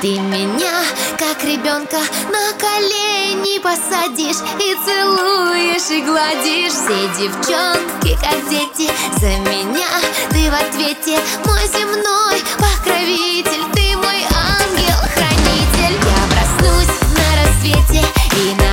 Ты меня, как ребенка, на колени посадишь и целуешь, и гладишь. Все девчонки, как дети, за меня ты в ответе. Мой земной покровитель, ты мой ангел-хранитель. Я проснусь на рассвете и на